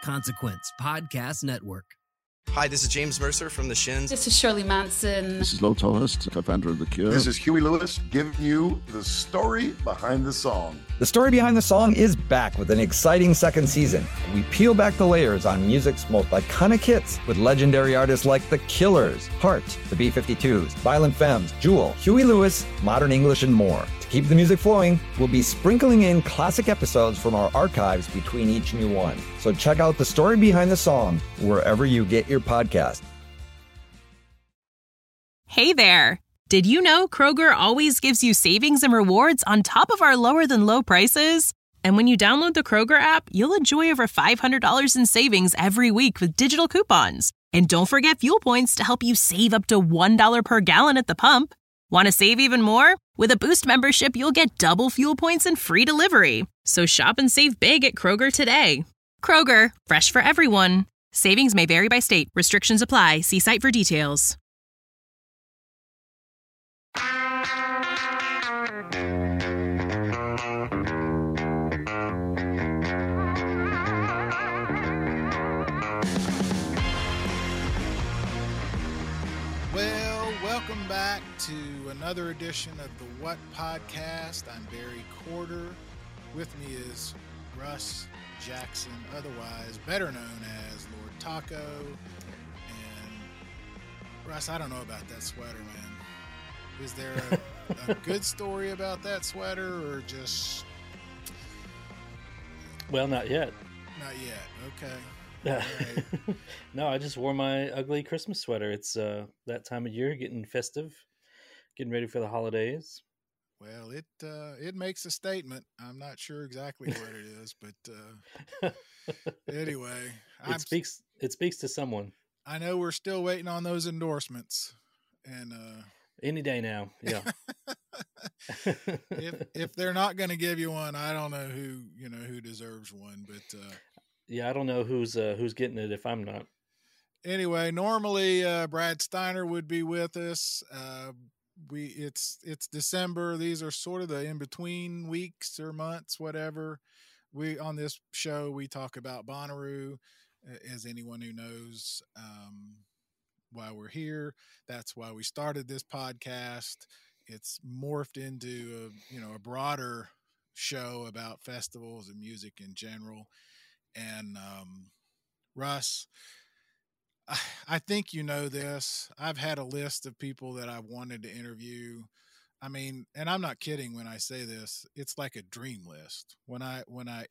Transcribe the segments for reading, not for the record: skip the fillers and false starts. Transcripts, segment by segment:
Consequence Podcast Network. Hi, this is James Mercer from The Shins. This is Shirley Manson. This is Lo Tolhurst, co-founder of The Cure. This is Huey Lewis giving you the story behind the song. The Story Behind the Song is back with an exciting second season. We peel back the layers on music's most iconic hits with legendary artists like The Killers, Heart, the B-52s, Violent Femmes, Jewel, Huey Lewis, Modern English, and more. To keep the music flowing, we'll be sprinkling in classic episodes from our archives between each new one. So check out The Story Behind the Song wherever you get your podcast. Hey there! Did you know Kroger always gives you savings and rewards on top of our lower than low prices? And when you download the Kroger app, you'll enjoy over $500 in savings every week with digital coupons. And don't forget fuel points to help you save up to $1 per gallon at the pump. Want to save even more? With a Boost membership, you'll get double fuel points and free delivery. So shop and save big at Kroger today. Kroger, fresh for everyone. Savings may vary by state. Restrictions apply. See site for details. Well, welcome back to another edition of the What Podcast. I'm Barry Corder. With me is Russ Jackson, otherwise better known as Lord Taco. And Russ, I don't know about that sweater, man. Is there a good story about that sweater, or just... Well, not yet. Not yet, okay. Right. No, I just wore my ugly Christmas sweater. It's that time of year, getting festive, getting ready for the holidays. Well, it makes a statement. I'm not sure exactly what it is, but anyway, it speaks to someone. I know we're still waiting on those endorsements, and any day now, yeah. if they're not going to give you one, I don't know who deserves one, but yeah, I don't know who's getting it if I'm not. Anyway, normally Brad Steiner would be with us. It's December. These are sort of the in between weeks or months, whatever. On this show we talk about Bonnaroo, as anyone who knows why we're here. That's why we started this podcast. It's morphed into a broader show about festivals and music in general. And Russ, I think you know this. I've had a list of people that I've wanted to interview. I mean, and I'm not kidding when I say this. It's like a dream list. I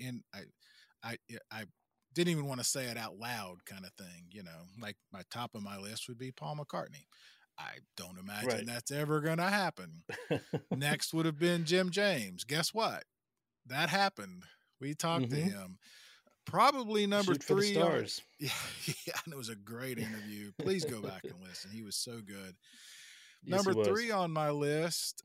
didn't even want to say it out loud, kind of thing. Like my top of my list would be Paul McCartney. I don't imagine that's ever going to happen. Next would have been Jim James. Guess what? That happened. We talked to him. Probably number Shoot for the 3. stars. Yeah, and it was a great interview. Please go back and listen. He was so good. Yes, Number 3 on my list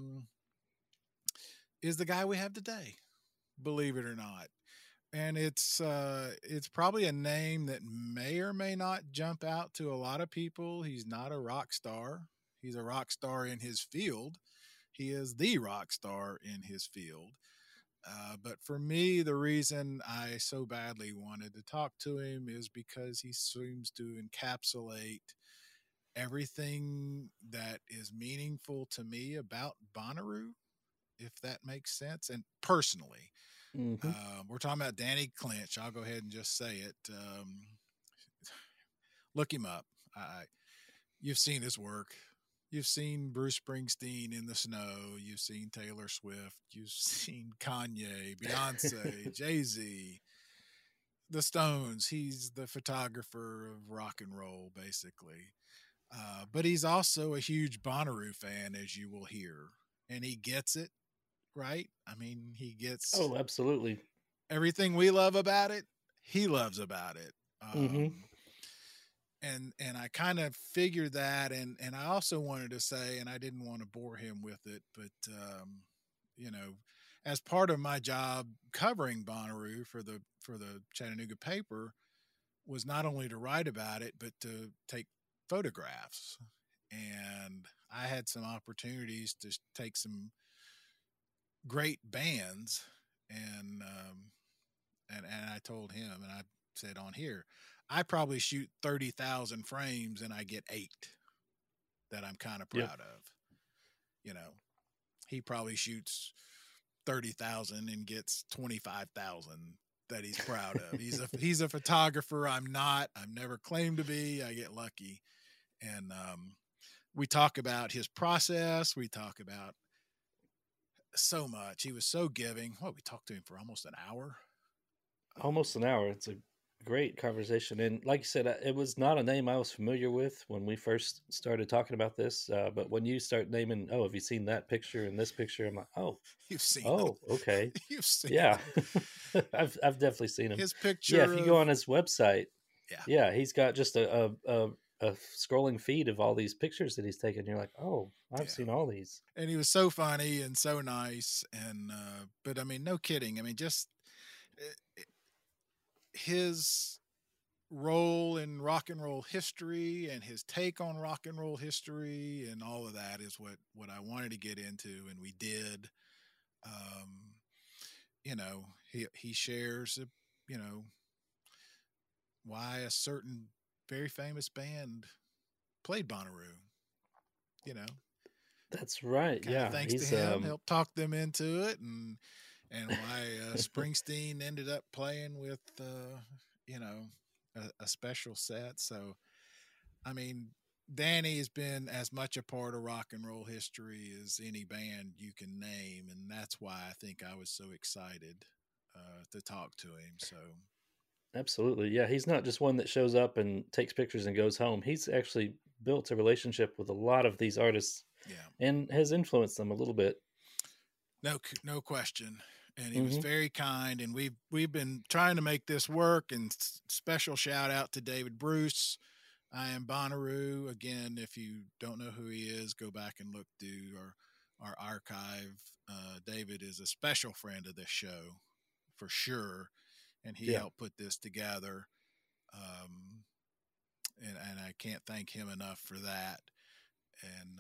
is the guy we have today, believe it or not. And it's probably a name that may or may not jump out to a lot of people. He's not a rock star. He's a rock star in his field. He is the rock star in his field. But for me, the reason I so badly wanted to talk to him is because he seems to encapsulate everything that is meaningful to me about Bonnaroo, if that makes sense. And personally, we're talking about Danny Clinch. I'll go ahead and just say it. Look him up. You've seen his work. You've seen Bruce Springsteen in the snow. You've seen Taylor Swift. You've seen Kanye, Beyonce, Jay-Z, the Stones. He's the photographer of rock and roll, basically. But he's also a huge Bonnaroo fan, as you will hear. And he gets it, right? I mean, he gets... Oh, absolutely. Everything we love about it, he loves about it. And I kind of figured that, and I also wanted to say, and I didn't want to bore him with it, but as part of my job covering Bonnaroo for the Chattanooga paper, was not only to write about it but to take photographs. And I had some opportunities to take some great bands, and I told him, and said on here, I probably shoot 30,000 frames and I get 8 that I'm kind of proud of. You know, he probably shoots 30,000 and gets 25,000 that he's proud of. He's a photographer. I'm not. I've never claimed to be. I get lucky. And we talk about his process. We talk about so much. He was so giving. We talked to him for almost an hour. Almost an hour. It's a great conversation. And like you said, it was not a name I was familiar with when we first started talking about this. But when you start naming, have you seen that picture and this picture? I'm like, you've seen them. Okay. You've seen them. I've definitely seen him. His picture. Yeah, if you go on his website, he's got just a scrolling feed of all these pictures that he's taken. You're like, I've seen all these. And he was so funny and so nice. And but I mean, no kidding. I mean, just his role in rock and roll history and his take on rock and roll history and all of that is what I wanted to get into, and we did. You know, he shares, you know, why a certain very famous band played Bonnaroo. You know, that's right. Thanks to him, helped talk them into it, and why Springsteen ended up playing with, you know, a special set. So, I mean, Danny has been as much a part of rock and roll history as any band you can name, and that's why I think I was so excited to talk to him. So, absolutely, yeah, he's not just one that shows up and takes pictures and goes home. He's actually built a relationship with a lot of these artists, and has influenced them a little bit. No question. And he was very kind, and we've been trying to make this work. And special shout out to David Bruce. I am Bonnaroo. Again, if you don't know who he is, go back and look through our archive. David is a special friend of this show for sure, and he helped put this together. And I can't thank him enough for that. And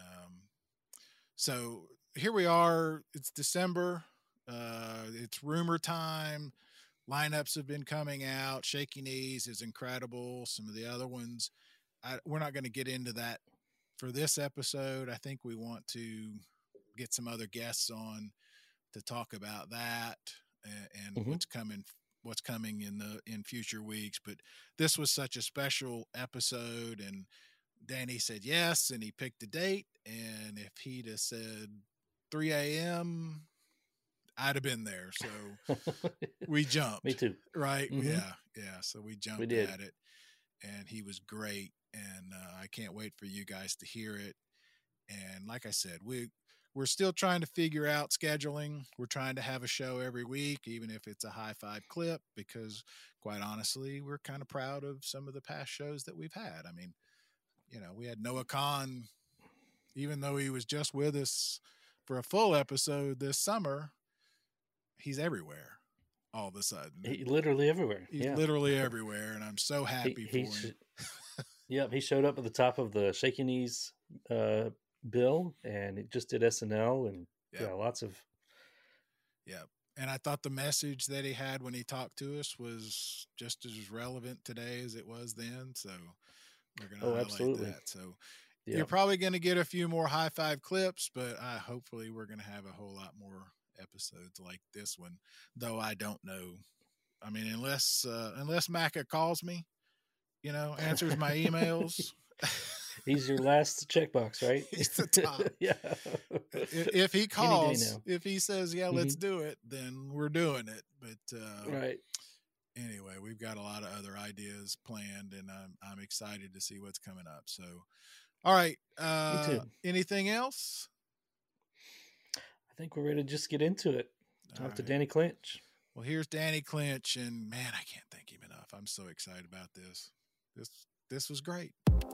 so here we are. It's December. It's rumor time. Lineups have been coming out. Shaky Knees is incredible. Some of the other ones, we're not going to get into that for this episode. I think we want to get some other guests on to talk about that and what's coming in future weeks. But this was such a special episode, and Danny said yes, and he picked a date. And if he'd have said 3 a.m., I'd have been there. So we jumped. Me too. Right. Yeah. So we jumped at it, and he was great. And I can't wait for you guys to hear it. And like I said, we're still trying to figure out scheduling. We're trying to have a show every week, even if it's a high five clip, because quite honestly, we're kind of proud of some of the past shows that we've had. I mean, you know, we had Noah Kahn, even though he was just with us for a full episode this summer. He's everywhere all of a sudden. He's literally everywhere. He's literally everywhere, and I'm so happy for him. Yep, he showed up at the top of the Shaky Knees bill, and he just did SNL, and lots of. Yeah, and I thought the message that he had when he talked to us was just as relevant today as it was then. So we're going to highlight that. So you're probably going to get a few more high five clips, but hopefully we're going to have a whole lot more episodes like this one, though I don't know. I mean, unless Macca calls me, you know, answers my emails. He's your last checkbox, right? He's the top. Yeah. If he calls, if he says, let's do it, then we're doing it. But right. Anyway, we've got a lot of other ideas planned, and I'm excited to see what's coming up. So, all right. Me too. Anything else? I think we're ready to just get into it. Talk to Danny Clinch. Well, here's Danny Clinch, and man, I can't thank him enough. I'm so excited about this. This was great.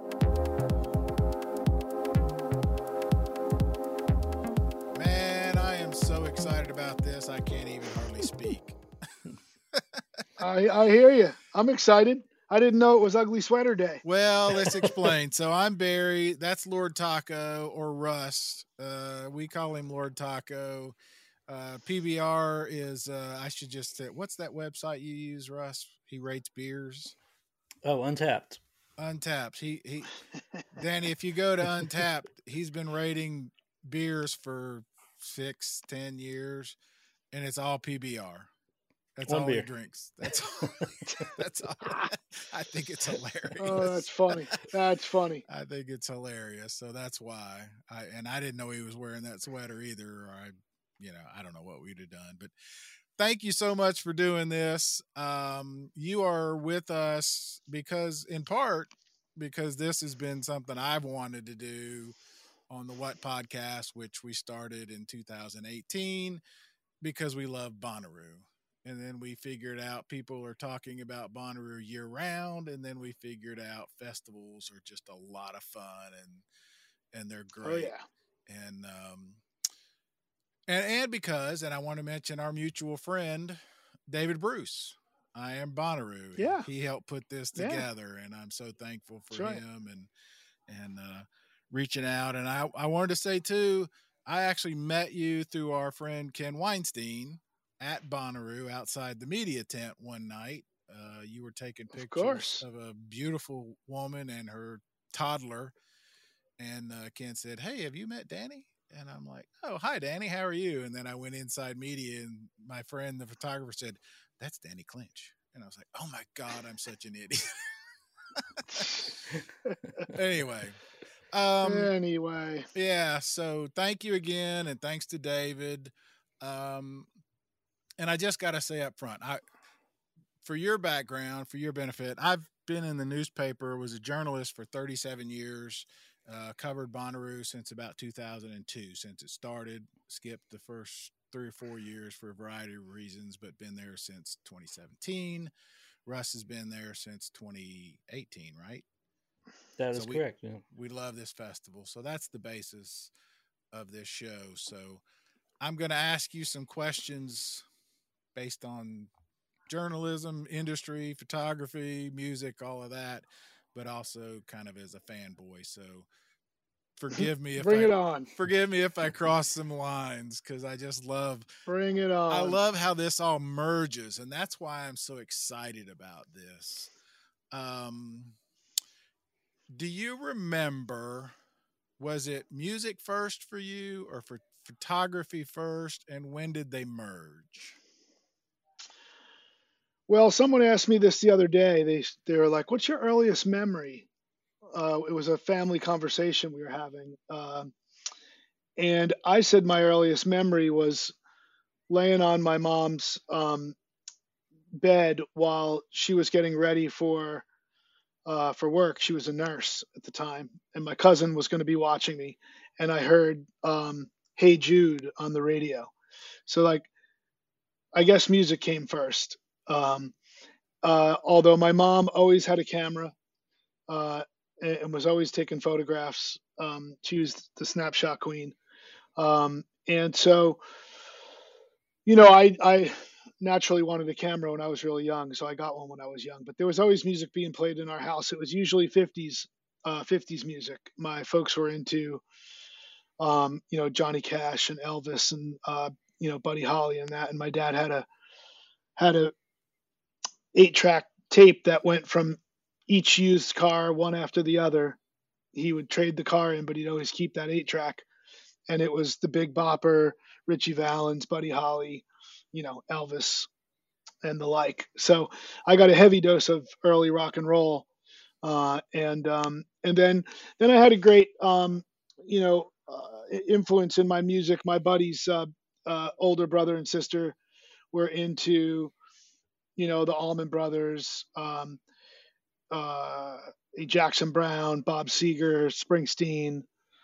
Man, I am so excited about this. I can't even hardly speak. I hear you. I'm excited. I didn't know it was Ugly Sweater Day. Well, let's explain. So I'm Barry. That's Lord Taco, or Russ. We call him Lord Taco. PBR is, I should just say, what's that website you use, Russ? He rates beers. Oh, Untapped. Untapped. He Danny, if you go to Untapped, he's been rating beers for 6-10 years, and it's all PBR. That's One all beer. he drinks. That's all. That's all. I think it's hilarious. Oh, that's funny. That's funny. I think it's hilarious. So that's why I didn't know he was wearing that sweater either. Or I don't know what we'd have done, but thank you so much for doing this. You are with us in part because this has been something I've wanted to do on the What Podcast, which we started in 2018 because we love Bonnaroo. And then we figured out people are talking about Bonnaroo year round. And then we figured out festivals are just a lot of fun and they're great. Oh, yeah. And because I want to mention our mutual friend, David Bruce. I am Bonnaroo. Yeah. He helped put this together, and I'm so thankful for him and reaching out. And I wanted to say too, I actually met you through our friend Ken Weinstein at Bonnaroo outside the media tent one night. You were taking pictures of a beautiful woman and her toddler. And Ken said, "Hey, have you met Danny?" And I'm like, "Oh, hi, Danny. How are you?" And then I went inside media, and my friend, the photographer, said, "That's Danny Clinch." And I was like, "Oh, my God, I'm such an idiot." Anyway. Yeah, so thank you again, and thanks to David. And I just got to say up front, for your background, for your benefit, I've been in the newspaper, was a journalist for 37 years. Covered Bonnaroo since about 2002, since it started. Skipped the first 3 or 4 years for a variety of reasons, but been there since 2017. Russ has been there since 2018, right? That is correct. Yeah. We love this festival. So that's the basis of this show. So I'm going to ask you some questions based on journalism, industry, photography, music, all of that, but also kind of as a fanboy. So forgive me if I cross some lines, because I just love. Bring it on. I love how this all merges, and that's why I'm so excited about this. Do you remember, was it music first for you or for photography first, and when did they merge? Well, someone asked me this the other day. They were like, "What's your earliest memory?" It was a family conversation we were having. And I said my earliest memory was laying on my mom's bed while she was getting ready for work. She was a nurse at the time, and my cousin was going to be watching me. And I heard "Hey Jude" on the radio. So, I guess music came first. Although my mom always had a camera and was always taking photographs. She was the snapshot queen. And so, I naturally wanted a camera when I was really young, so I got one when I was young. But there was always music being played in our house. It was usually 50s music. My folks were into, Johnny Cash and Elvis and Buddy Holly and that. And my dad had a 8-track tape that went from each used car, one after the other. He would trade the car in, but he'd always keep that 8-track. And it was the Big Bopper, Ritchie Valens, Buddy Holly, Elvis, and the like. So I got a heavy dose of early rock and roll. And then I had a great, influence in my music. My buddies, older brother and sister were into, the Allman Brothers, Jackson Browne, Bob Seger, Springsteen,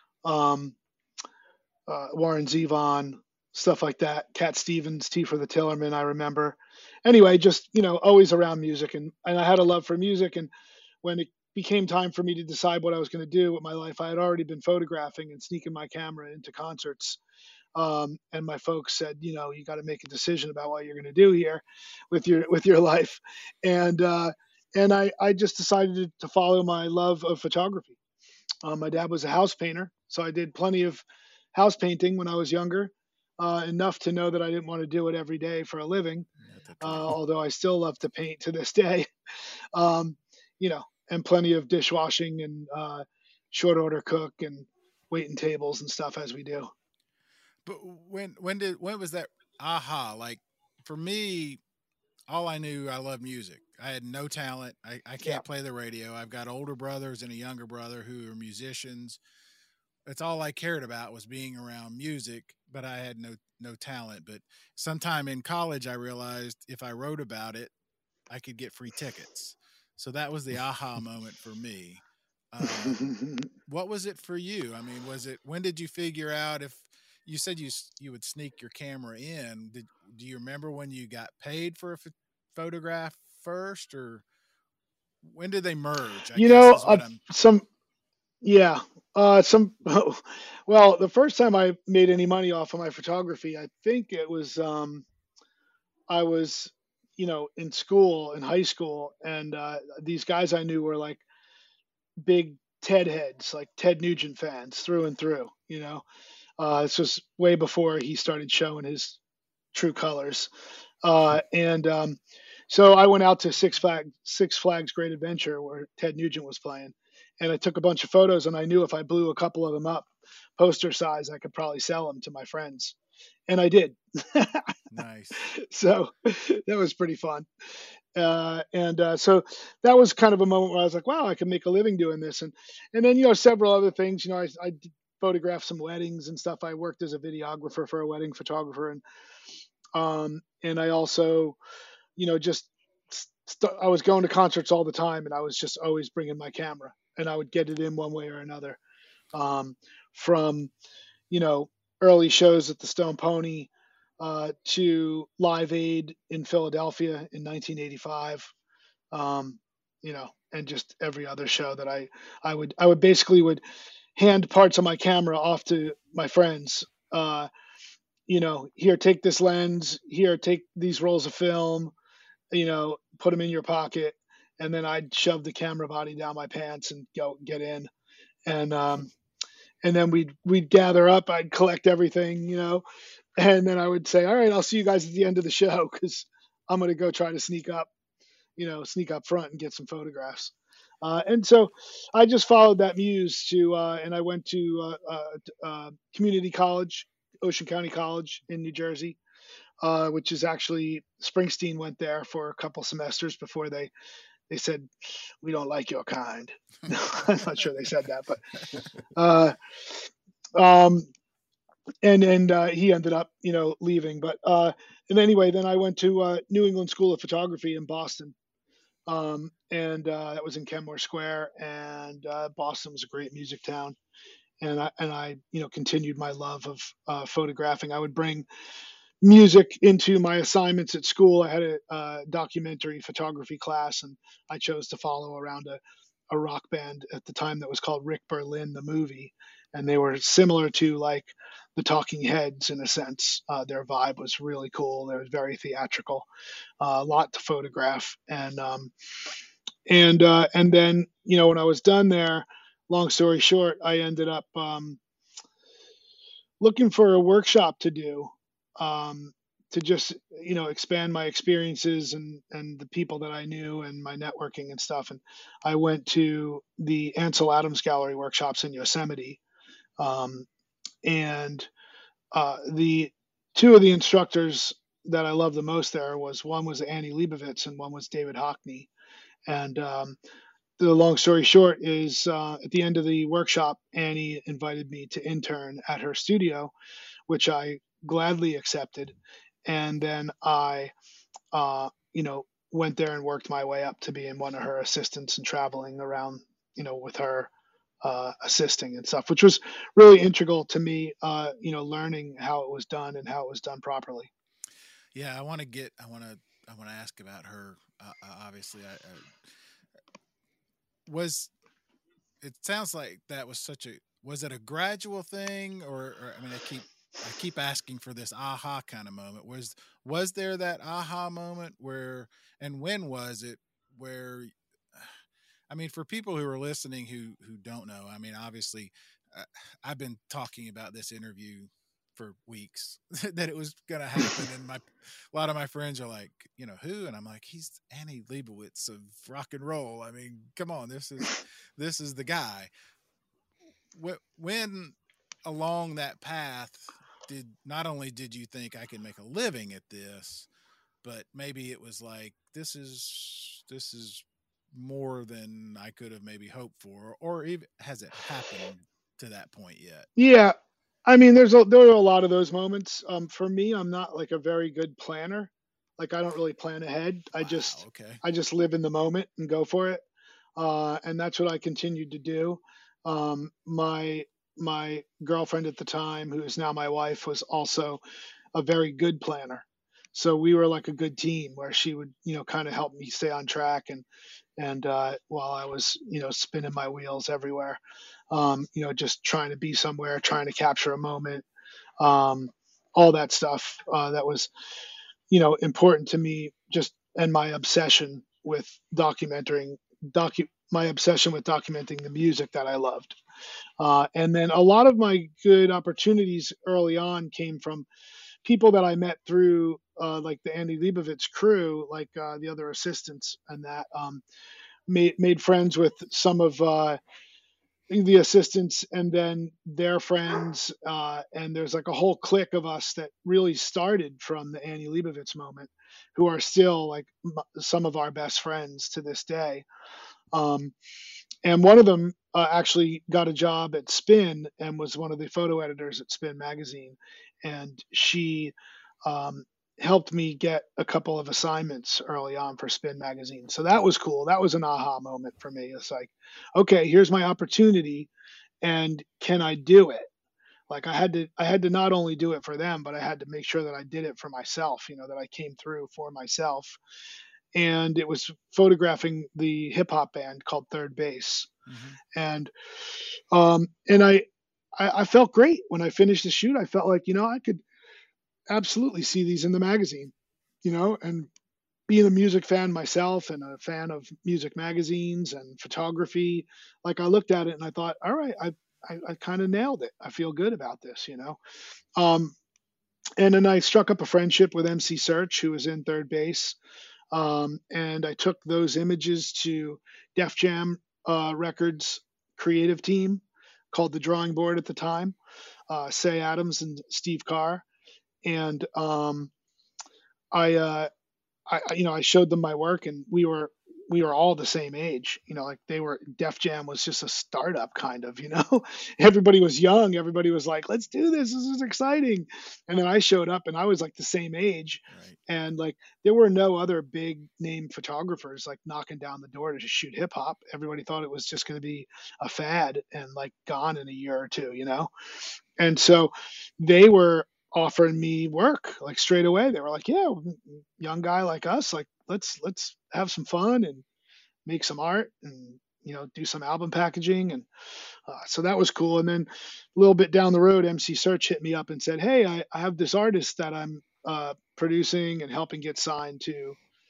Warren Zevon, stuff like that. Cat Stevens, T for the Tillerman, I remember. Anyway, just, always around music. And I had a love for music. And when it became time for me to decide what I was going to do with my life, I had already been photographing and sneaking my camera into concerts. And my folks said, you got to make a decision about what you're going to do here with your life. And I just decided to follow my love of photography. My dad was a house painter, so I did plenty of house painting when I was younger. enough to know that I didn't want to do it every day for a living. Although I still love to paint to this day. um, and plenty of dishwashing and short order cook and waiting tables and stuff as we do. But when was that aha? Like for me, all I knew, I loved music. I had no talent. I can't play the radio. I've got older brothers and a younger brother who are musicians. That's all I cared about was being around music, but I had no talent. But sometime in college, I realized if I wrote about it, I could get free tickets. So that was the aha moment for me. What was it for you? I mean, when did you figure out if you said you would sneak your camera in? Do you remember when you got paid for a photograph first, or when did they merge? Well, the first time I made any money off of my photography, I think it was, I was, in school, in high school, and these guys I knew were like big Ted heads, like Ted Nugent fans through and through. This was way before he started showing his true colors. So I went out to Six Flags Great Adventure where Ted Nugent was playing, and I took a bunch of photos, and I knew if I blew a couple of them up poster size, I could probably sell them to my friends. And I did. Nice. So that was pretty fun. So that was kind of a moment where I was like, wow, I can make a living doing this. And then, several other things, I photographed some weddings and stuff. I worked as a videographer for a wedding photographer. And I also, I was going to concerts all the time, and I was just always bringing my camera, and I would get it in one way or another. From, early shows at the Stone Pony, to Live Aid in Philadelphia in 1985, and just every other show that I would basically hand parts of my camera off to my friends. Here, take this lens, here, take these rolls of film, put them in your pocket. And then I'd shove the camera body down my pants and go get in. And then we'd gather up, I'd collect everything, and then I would say, all right, I'll see you guys at the end of the show, because I'm going to go try to sneak up front and get some photographs. And so I just followed that muse and I went to community college, Ocean County College in New Jersey, which is actually Springsteen went there for a couple semesters before they said, we don't like your kind. I'm not sure they said that, but and he ended up, leaving. But and anyway, then I went to New England School of Photography in Boston, and that was in Kenmore Square. And Boston was a great music town, and I continued my love of photographing. I would bring music into my assignments at school. I had a documentary photography class, and I chose to follow around a rock band at the time that was called Rick Berlin, the movie. And they were similar to like the Talking Heads in a sense. Their vibe was really cool. They were very theatrical, a lot to photograph. And then, when I was done there, long story short, I ended up looking for a workshop to do, to just, expand my experiences and the people that I knew and my networking and stuff. And I went to the Ansel Adams Gallery workshops in Yosemite. And the two of the instructors that I loved the most there one was Annie Leibovitz and one was David Hockney. And the long story short is at the end of the workshop, Annie invited me to intern at her studio, which I gladly accepted. And then I, went there and worked my way up to being one of her assistants and traveling around, with her, assisting and stuff, which was really integral to me, learning how it was done and how it was done properly. Yeah. I want to ask about her. Obviously it sounds like that was was it a gradual thing or I mean, I keep asking for this aha kind of moment. Was there that aha moment and when was it where, I mean, for people who are listening who don't know, I mean, obviously, I've been talking about this interview for weeks that it was going to happen. And a lot of my friends are like, you know, who? And I'm like, he's Annie Leibovitz of rock and roll. I mean, come on, this is the guy. When along that path, not only did you think I could make a living at this, but maybe it was like, this is more than I could have maybe hoped for, or even has it happened to that point yet? Yeah. I mean, there are a lot of those moments. For me, I'm not like a very good planner. Like I don't really plan ahead. I just live in the moment and go for it. And that's what I continued to do. My girlfriend at the time, who is now my wife, was also a very good planner. So we were like a good team where she would, you know, kind of help me stay on track and while I was, you know, spinning my wheels everywhere, you know, just trying to be somewhere, trying to capture a moment, all that stuff that was, you know, important to me. And my obsession with documenting the music that I loved. And then a lot of my good opportunities early on came from people that I met through like the Annie Leibovitz crew, like the other assistants, and that made friends with some of the assistants and then their friends. And there's like a whole clique of us that really started from the Annie Leibovitz moment, who are still like some of our best friends to this day. And one of them actually got a job at Spin and was one of the photo editors at Spin magazine. And she helped me get a couple of assignments early on for Spin magazine. So that was cool. That was an aha moment for me. It's like, okay, here's my opportunity, and can I do it? Like I had to not only do it for them, but I had to make sure that I did it for myself, you know, that I came through for myself. And it was photographing the hip hop band called Third Base. Mm-hmm. And I felt great when I finished the shoot. I felt like, you know, I could absolutely see these in the magazine, you know, and being a music fan myself and a fan of music magazines and photography, like I looked at it and I thought, all right, I kind of nailed it. I feel good about this, you know? And then I struck up a friendship with MC Search, who was in Third Base. And I took those images to Def Jam Records creative team called The Drawing Board at the time, Say Adams and Steve Carr. And I showed them my work, and we were all the same age, you know, like Def Jam was just a startup kind of, you know, everybody was young. Everybody was like, let's do this. This is exciting. And then I showed up and I was like the same age. Right. And like, there were no other big name photographers like knocking down the door to just shoot hip hop. Everybody thought it was just going to be a fad and like gone in a year or two, you know? And so they were offering me work like straight away. They were like, yeah, young guy like us, like let's have some fun and make some art and, you know, do some album packaging. And so that was cool. And then a little bit down the road, MC Search hit me up and said, hey, I have this artist that I'm producing and helping get signed to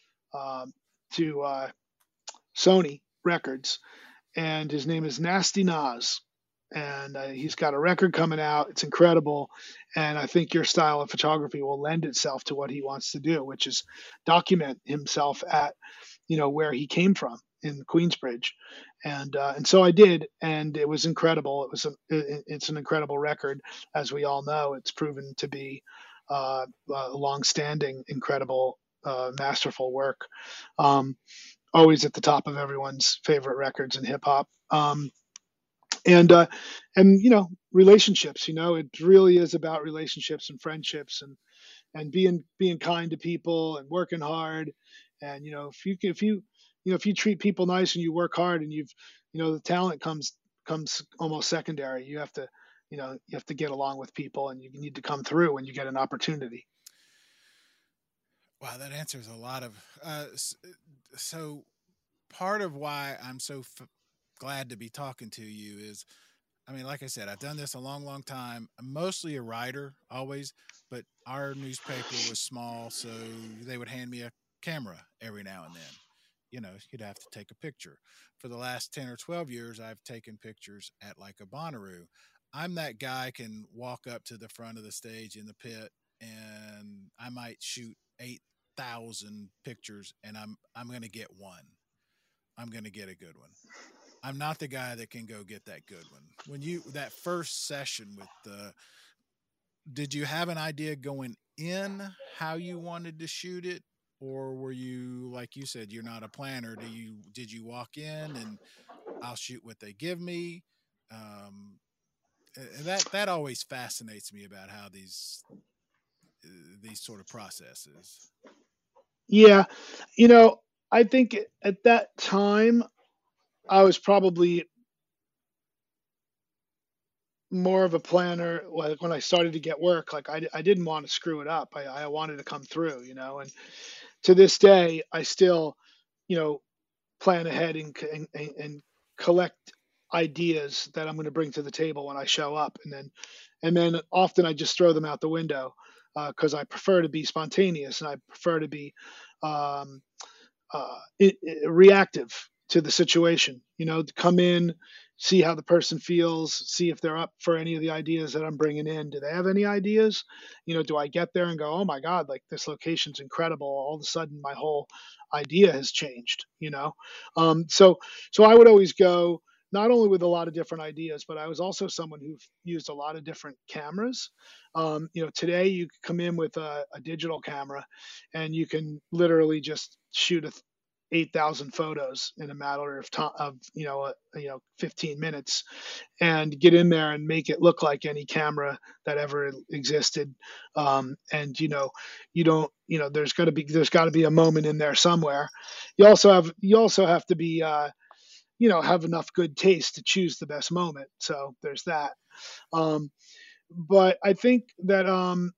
Sony Records, and his name is Nasty Nas. And he's got a record coming out. It's incredible. And I think your style of photography will lend itself to what he wants to do, which is document himself at, you know, where he came from in Queensbridge. And so I did, and it was incredible. It's an incredible record. As we all know, it's proven to be a long-standing, incredible, masterful work. Always at the top of everyone's favorite records in hip hop. And you know, relationships, you know, it really is about relationships and friendships and being kind to people and working hard. And, you know, if you treat people nice and you work hard and the talent comes almost secondary. You have to get along with people, and you need to come through when you get an opportunity. Wow. That answers a lot of, so part of why I'm so glad to be talking to you is, I mean, like I said, I've done this a long, long time. I'm mostly a writer always, but our newspaper was small, so they would hand me a camera every now and then. You know, you'd have to take a picture. For the last 10 or 12 years, I've taken pictures at like a Bonnaroo. I'm that guy can walk up to the front of the stage in the pit, and I might shoot 8,000 pictures, and I'm going to get one. I'm going to get a good one. I'm not the guy that can go get that good one. When that first session did you have an idea going in how you wanted to shoot it? Or were you, like you said, you're not a planner. Did you walk in and I'll shoot what they give me? That always fascinates me about how these sort of processes. Yeah. I think at that time I was probably more of a planner. Like when I started to get work, like I didn't want to screw it up. I wanted to come through, and to this day, I still, plan ahead and collect ideas that I'm going to bring to the table when I show up. And then often I just throw them out the window because I prefer to be spontaneous and I prefer to be reactive to the situation, to come in, see how the person feels, see if they're up for any of the ideas that I'm bringing in. Do they have any ideas? Do I get there and go, oh my God, like this location's incredible. All of a sudden my whole idea has changed, So I would always go not only with a lot of different ideas, but I was also someone who used a lot of different cameras. Today you can come in with a digital camera and you can literally just shoot 8,000 photos in a matter of time of 15 minutes and get in there and make it look like any camera that ever existed. And you don't, there's got to be a moment in there somewhere. You also have to be have enough good taste to choose the best moment. So there's that. But I think that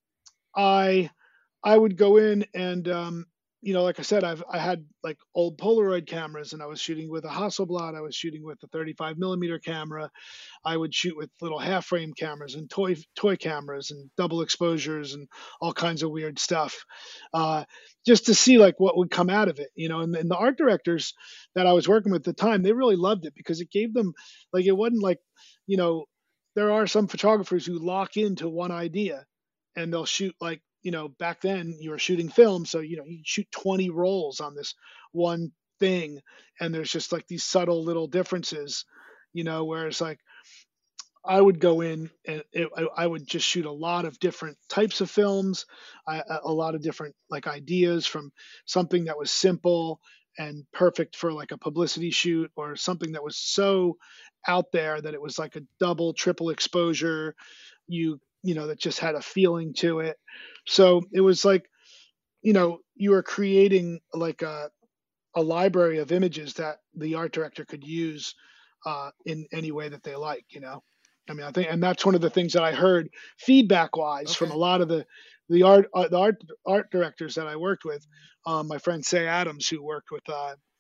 I would go in and like I said, I had like old Polaroid cameras and I was shooting with a Hasselblad. I was shooting with a 35 millimeter camera. I would shoot with little half frame cameras and toy cameras and double exposures and all kinds of weird stuff, just to see like what would come out of it, and the art directors that I was working with at the time, they really loved it because it gave them like, it wasn't like, there are some photographers who lock into one idea and they'll shoot like, back then you were shooting film. So, you shoot 20 rolls on this one thing. And there's just like these subtle little differences, whereas like I would go in and I would just shoot a lot of different types of films, a lot of different like ideas from something that was simple and perfect for like a publicity shoot or something that was so out there that it was like a double, triple exposure. That just had a feeling to it. So it was like, you were creating like a library of images that the art director could use in any way that they like, I think, and that's one of the things that I heard feedback wise from a lot of the art directors that I worked with. My friend Say Adams, who worked with,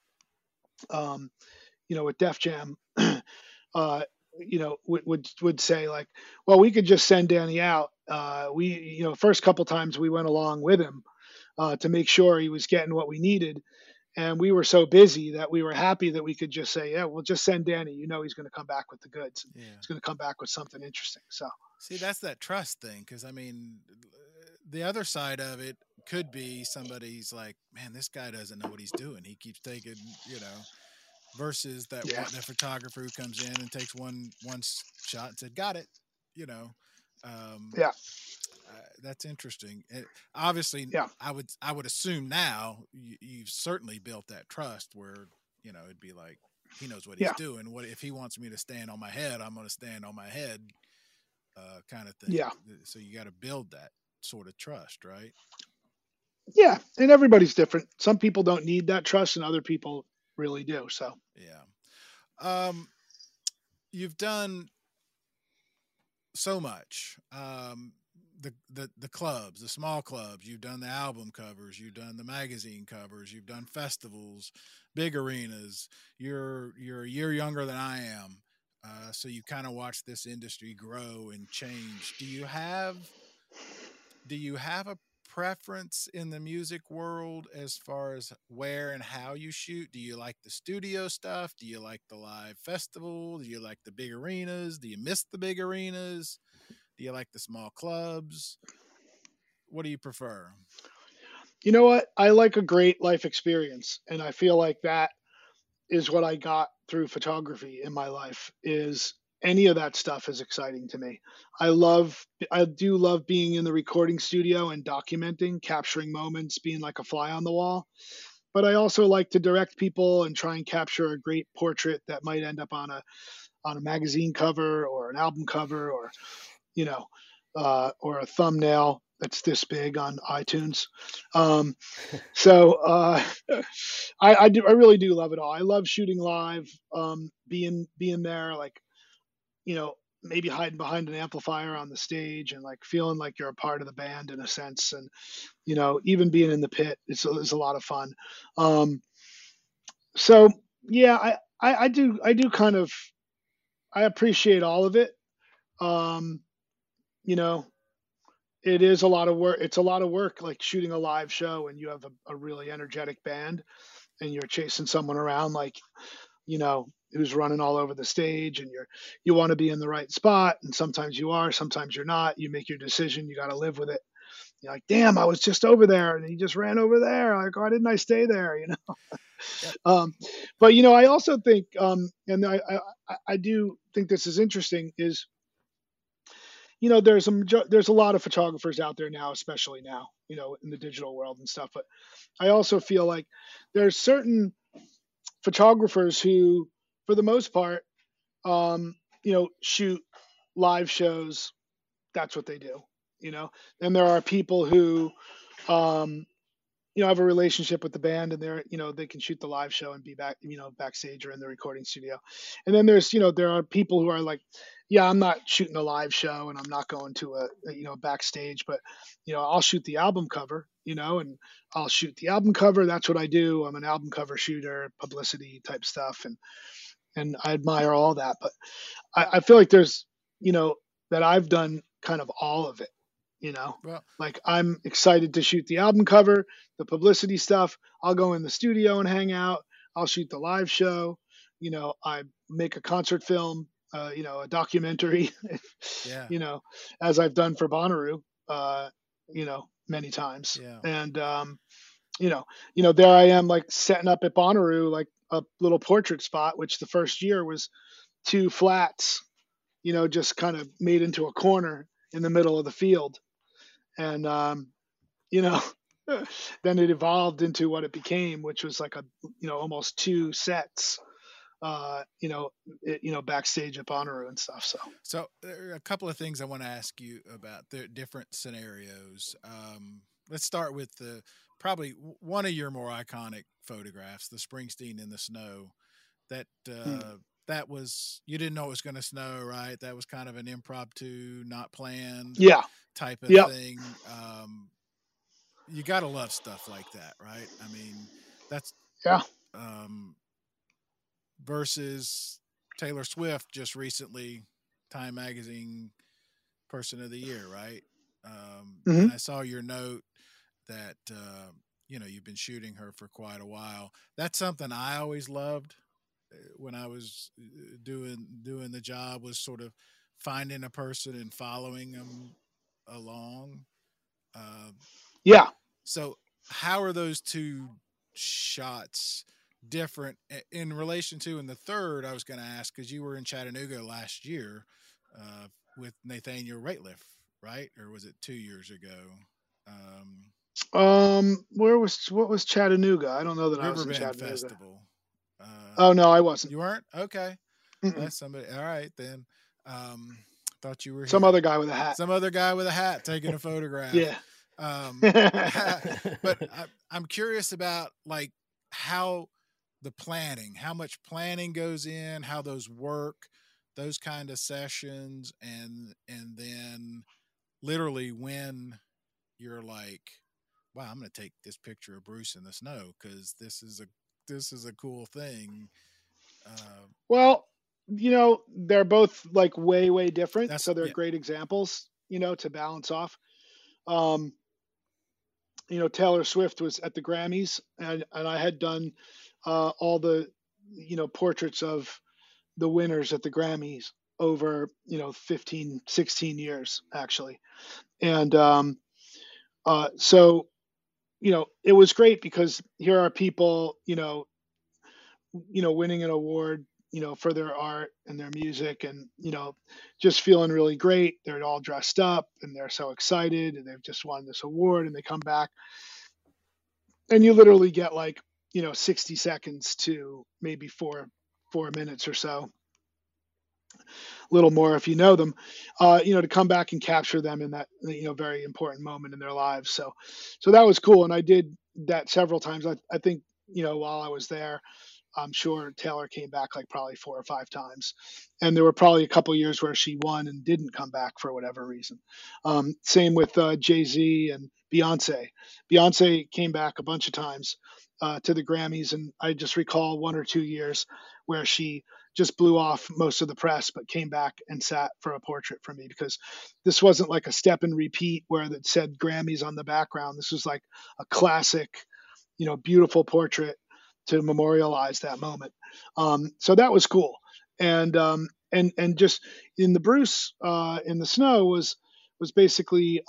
with Def Jam, would say like, well, we could just send Danny out. First couple times we went along with him to make sure he was getting what we needed. And we were so busy that we were happy that we could just say, yeah, we'll just send Danny. He's going to come back with the goods. Yeah. He's going to come back with something interesting. So see, that's that trust thing. Cause I mean, the other side of it could be somebody's like, man, this guy doesn't know what he's doing. He keeps taking, versus that the photographer who comes in and takes one shot and said, got it, that's interesting. Obviously, I would assume now you've certainly built that trust where, it'd be like, he knows what he's doing. What if he wants me to stand on my head, I'm going to stand on my head, kind of thing. Yeah. So you got to build that sort of trust, right? Yeah. And everybody's different. Some people don't need that trust and other people really do. So, you've done so much, the clubs, the small clubs, you've done the album covers, you've done the magazine covers, you've done festivals, big arenas. You're a year younger than I am. So you kind of watched this industry grow and change. Do you have a preference in the music world as far as where and how you shoot? Do you like the studio stuff? Do you like the live festival? Do you like the big arenas? Do you miss the big arenas? Do you like the small clubs? What do you prefer? You know what? I like a great life experience, and I feel like that is what I got through photography in my life. Is any of that stuff is exciting to me. I do love being in the recording studio and documenting, capturing moments, being like a fly on the wall. But I also like to direct people and try and capture a great portrait that might end up on a magazine cover or an album cover, or or a thumbnail that's this big on iTunes. So I really do love it all. I love shooting live, being there, like, maybe hiding behind an amplifier on the stage and like feeling like you're a part of the band in a sense. And, even being in the pit, it's a lot of fun. So yeah, I do kind of, I appreciate all of it. It is a lot of work. It's a lot of work, like shooting a live show and you have a really energetic band and you're chasing someone around, like, who's running all over the stage, and you want to be in the right spot. And sometimes you are, sometimes you're not. You make your decision. You got to live with it. You're like, damn, I was just over there and he just ran over there. Like, why didn't I stay there? But, I also think, and I do think this is interesting, is, there's a lot of photographers out there now, especially now, in the digital world and stuff. But I also feel like there's certain photographers who, for the most part, shoot live shows. That's what they do, And there are people who, have a relationship with the band, and they can shoot the live show and be backstage or in the recording studio. And then there's, there are people who are like, yeah, I'm not shooting a live show and I'm not going to a backstage, but, I'll shoot the album cover, and I'll shoot the album cover. That's what I do. I'm an album cover shooter, publicity type stuff. And I admire all that, but I feel like there's, that I've done kind of all of it. Well, like I'm excited to shoot the album cover, the publicity stuff. I'll go in the studio and hang out. I'll shoot the live show. I make a concert film, a documentary, yeah. As I've done for Bonnaroo, many times. Yeah. And, there I am, like setting up at Bonnaroo, like a little portrait spot, which the first year was 2 flats, just kind of made into a corner in the middle of the field. And, then it evolved into what it became, which was like almost 2 sets, backstage at Bonnaroo and stuff. So there are a couple of things I want to ask you about the different scenarios. Let's start with probably one of your more iconic photographs, the Springsteen in the snow. That was, you didn't know it was going to snow, right? That was kind of an impromptu, not planned type of thing. You got to love stuff like that, right? I mean, that's versus Taylor Swift just recently, Time Magazine Person of the Year, right? And I saw your note that, you've been shooting her for quite a while. That's something I always loved when I was doing the job, was sort of finding a person and following them along. So how are those 2 shots different in relation to? And the third I was going to ask, because you were in Chattanooga last year with Nathaniel Rateliff, right? Or was it 2 years ago? What was Chattanooga? I don't know that I was in Chattanooga. Festival. Oh no, I wasn't. You weren't? Okay. That's somebody. All right, then. Thought you were some here. other guy with a hat. Some other guy with a hat taking a photograph. Yeah. But I'm curious about like how the planning, how much planning goes in, how those work, those kind of sessions, and then literally when you're like, wow, I'm going to take this picture of Bruce in the snow because this is a cool thing. Well, they're both like way, way different. So they're great examples, to balance off. Taylor Swift was at the Grammys, and I had done all the, portraits of the winners at the Grammys over, 15, 16 years actually. And so, it was great because here are people, winning an award, for their art and their music, and, just feeling really great. They're all dressed up and they're so excited and they've just won this award, and they come back and you literally get like, 60 seconds to maybe 4 minutes or so, a little more if you know them, to come back and capture them in that, very important moment in their lives. So that was cool. And I did that several times. I think, while I was there, I'm sure Taylor came back like probably 4 or 5 times. And there were probably a couple years where she won and didn't come back for whatever reason. Same with Jay-Z and Beyonce. Beyonce came back a bunch of times to the Grammys. And I just recall 1 or 2 years where she just blew off most of the press, but came back and sat for a portrait for me, because this wasn't like a step and repeat where it said Grammys on the background. This was like a classic, beautiful portrait to memorialize that moment. So that was cool. And just in the Bruce, in the snow was basically,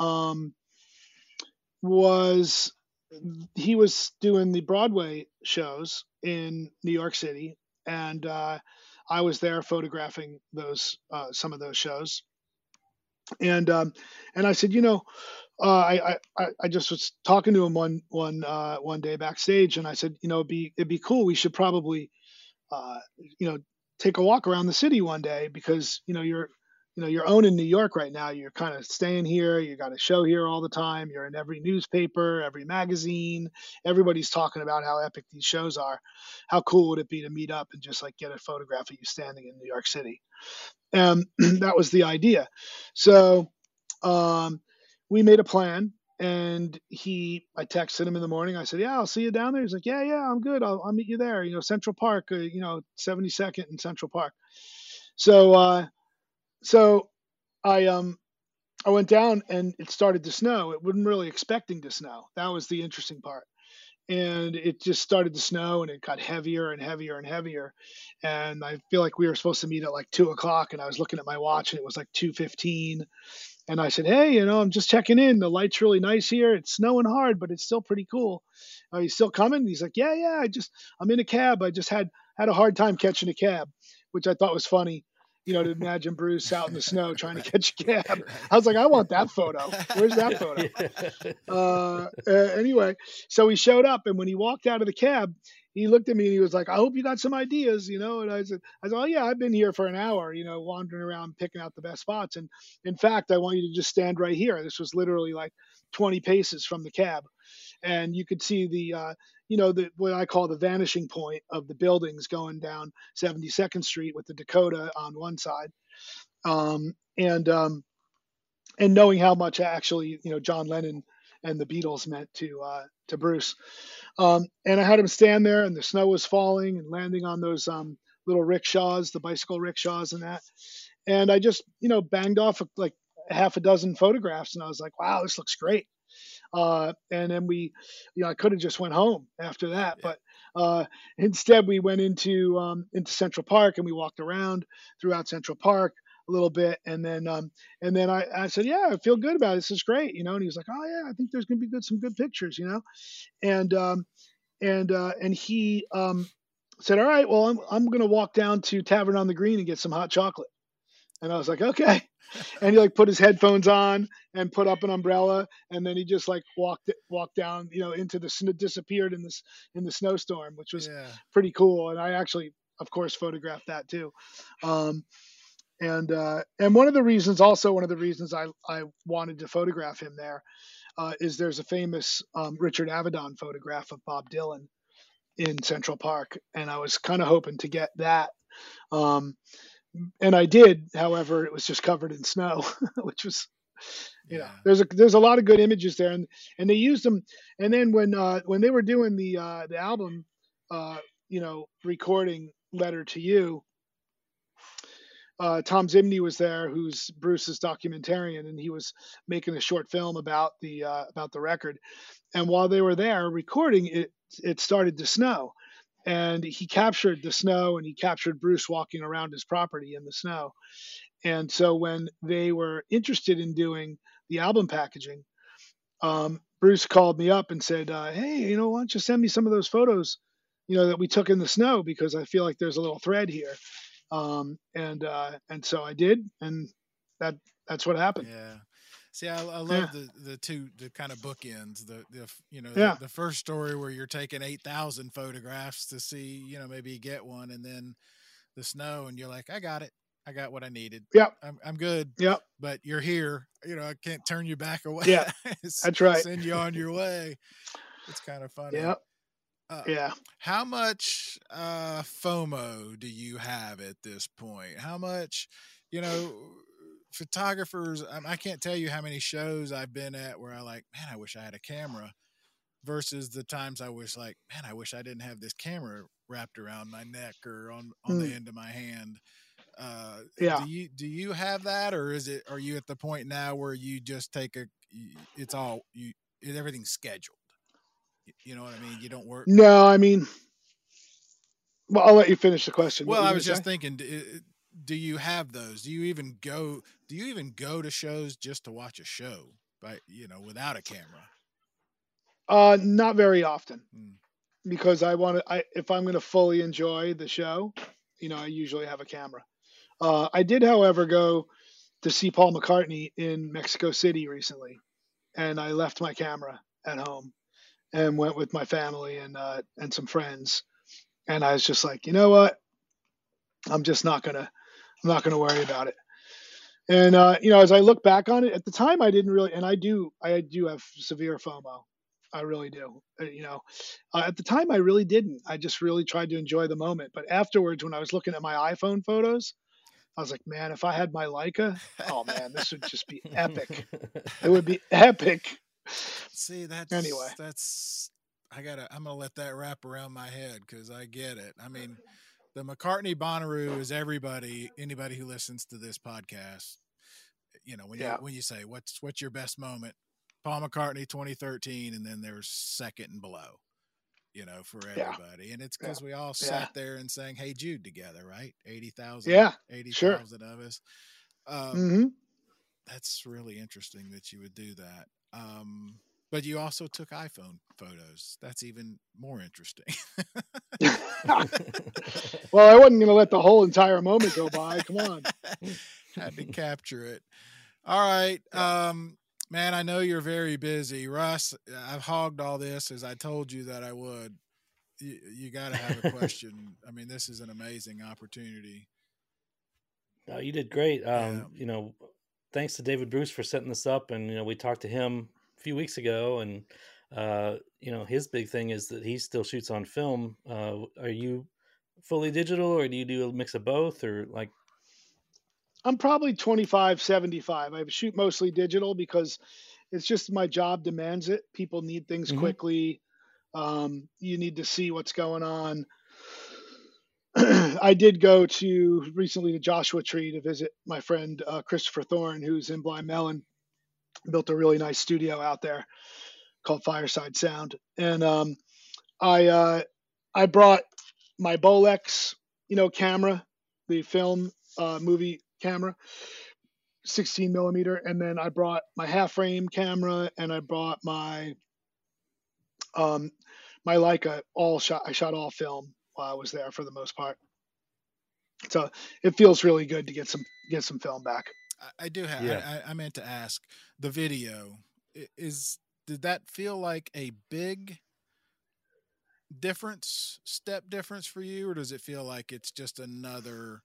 he was doing the Broadway shows in New York City. And, I was there photographing those, some of those shows. And I said, I just was talking to him one day backstage, and I said, it'd be cool. We should probably, take a walk around the city one day, because you're owning New York right now. You're kind of staying here. You got a show here all the time. You're in every newspaper, every magazine. Everybody's talking about how epic these shows are. How cool would it be to meet up and just like get a photograph of you standing in New York City? And that was the idea. So we made a plan, and I texted him in the morning. I said, yeah, I'll see you down there. He's like, yeah, I'm good. I'll meet you there. Central Park, 72nd and Central Park. So I went down, and it started to snow. It wasn't really expecting to snow. That was the interesting part. And it just started to snow, and it got heavier and heavier and heavier. And I feel like we were supposed to meet at like 2:00, and I was looking at my watch, and it was like 2:15. And I said, hey, I'm just checking in. The light's really nice here. It's snowing hard, but it's still pretty cool. Are you still coming? He's like, yeah. I'm in a cab. I just had a hard time catching a cab, which I thought was funny. To imagine Bruce out in the snow trying to catch a cab. I was like, I want that photo. Where's that photo? Anyway, so he showed up, and when he walked out of the cab, he looked at me and he was like, I hope you got some ideas, And I said, oh yeah, I've been here for an hour, wandering around picking out the best spots. And in fact, I want you to just stand right here. This was literally like 20 paces from the cab. And you could see the what I call the vanishing point of the buildings going down 72nd Street with the Dakota on one side. And knowing how much actually, John Lennon and the Beatles meant to Bruce. And I had him stand there, and the snow was falling and landing on those little rickshaws, the bicycle rickshaws and that. And I just, banged off like half a dozen photographs, and I was like, wow, this looks great. And then I could have just went home after that, but instead we went into Central Park, and we walked around throughout Central Park a little bit, and then I said, yeah, I feel good about it. This is great, And he was like, oh yeah, I think there's gonna be some good pictures, And he said, all right, well, I'm gonna walk down to Tavern on the Green and get some hot chocolate. And I was like, okay. And he like put his headphones on and put up an umbrella, and then he just like walked down, into the snow, disappeared in the snowstorm, which was pretty cool. And I actually, of course, photographed that too. And one of the reasons I wanted to photograph him there is there's a famous Richard Avedon photograph of Bob Dylan in Central Park, and I was kind of hoping to get that. And I did, however, it was just covered in snow, which was, there's a lot of good images there, and they used them. And then when they were doing the album, recording Letter to You, Tom Zimney was there, who's Bruce's documentarian, and he was making a short film about the record. And while they were there recording it, it started to snow, and he captured the snow, and he captured Bruce walking around his property in the snow. And so when they were interested in doing the album packaging, Bruce called me up and said, "Hey, why don't you send me some of those photos, that we took in the snow, because I feel like there's a little thread here." And so I did, and that's what happened. Yeah. See, I love the kind of bookends, the first story where you're taking 8,000 photographs to see, maybe you get one, and then the snow, and you're like, I got it. I got what I needed. Yep. I'm good. Yep. But you're here. I can't turn you back away. Yeah. That's right. Send you on your way. It's kind of funny. Yep. Yeah. How much FOMO do you have at this point? How much, photographers, I can't tell you how many shows I've been at where I like, man, I wish I had a camera, versus the times I was like, man, I wish I didn't have this camera wrapped around my neck or on the end of my hand. Yeah. Do you have that, or are you at the point now where you just take everything's scheduled? You know what I mean? You don't work. No, I mean, well, I'll let you finish the question. Well, I was just thinking, do you have those? Do you even go to shows just to watch a show, without a camera? Not very often, because if I'm going to fully enjoy the show, I usually have a camera. I did, however, go to see Paul McCartney in Mexico City recently, and I left my camera at home and went with my family and some friends. And I was just like, you know what? I'm not gonna worry about it. And as I look back on it, at the time I didn't really, and I do have severe FOMO. I really do. At the time I really didn't. I just really tried to enjoy the moment. But afterwards, when I was looking at my iPhone photos, I was like, man, if I had my Leica, oh man, this would just be epic. It would be epic. See, I'm gonna let that wrap around my head, because I get it. I mean, the McCartney Bonnaroo is anybody who listens to this podcast. When you say what's your best moment, Paul McCartney 2013, and then there's second and below, for everybody. And it's because we all sat there and sang "Hey Jude" together, right? 80,000 of us. That's really interesting that you would do that. But you also took iPhone photos. That's even more interesting. Well, I wasn't going to let the whole entire moment go by. Come on. Had to capture it. All right. Man, I know you're very busy. Russ, I've hogged all this as I told you that I would. You got to have a question. I mean, this is an amazing opportunity. No, you did great. Thanks to David Bruce for setting this up. And, we talked to him a few weeks ago, and, his big thing is that he still shoots on film. Are you fully digital, or do you do a mix of both, or like? I'm probably 25-75. I shoot mostly digital because it's just my job demands it. People need things quickly. You need to see what's going on. I did go recently to Joshua Tree to visit my friend Christopher Thorne, who's in Blind Melon. Built a really nice studio out there called Fireside Sound. And I brought my Bolex, camera, the film movie camera, 16 millimeter. And then I brought my half frame camera, and I brought my my Leica. I shot all film while I was there for the most part. So it feels really good to get some film back. I do have. Yeah. I meant to ask, the video did that feel like a big step difference for you, or does it feel like it's just another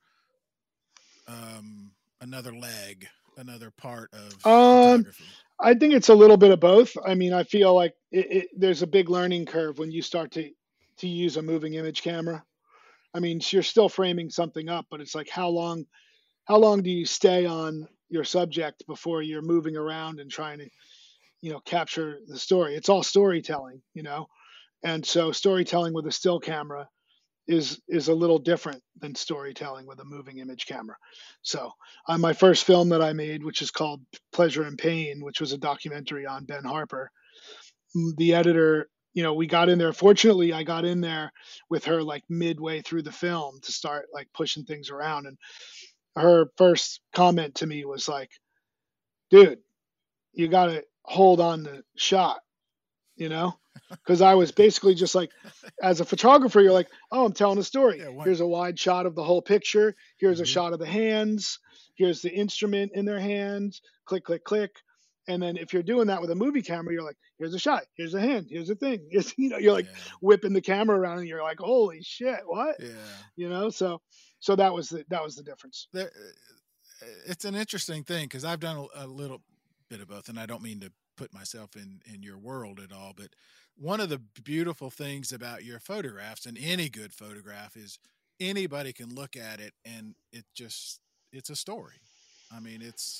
leg, another part of photography? I think it's a little bit of both. I mean, I feel like there's a big learning curve when you start to use a moving image camera. I mean, you're still framing something up, but it's like, how long do you stay on your subject before you're moving around and trying to, capture the story? It's all storytelling, and so storytelling with a still camera is a little different than storytelling with a moving image camera. So my first film that I made, which is called Pleasure and Pain, which was a documentary on Ben Harper, the editor, we got in there. Fortunately, I got in there with her like midway through the film to start like pushing things around. And her first comment to me was like, dude, you got to hold on the shot, because I was basically just like, as a photographer, you're like, oh, I'm telling a story. Here's a wide shot of the whole picture. Here's a shot of the hands. Here's the instrument in their hands. Click, click, click. And then if you're doing that with a movie camera, you're like, here's a shot. Here's a hand. Here's a thing. You're like whipping the camera around and you're like, holy shit, what? Yeah. So that was the difference. It's an interesting thing because I've done a little bit of both, and I don't mean to put myself in your world at all, but one of the beautiful things about your photographs, and any good photograph, is anybody can look at it and it's a story. I mean,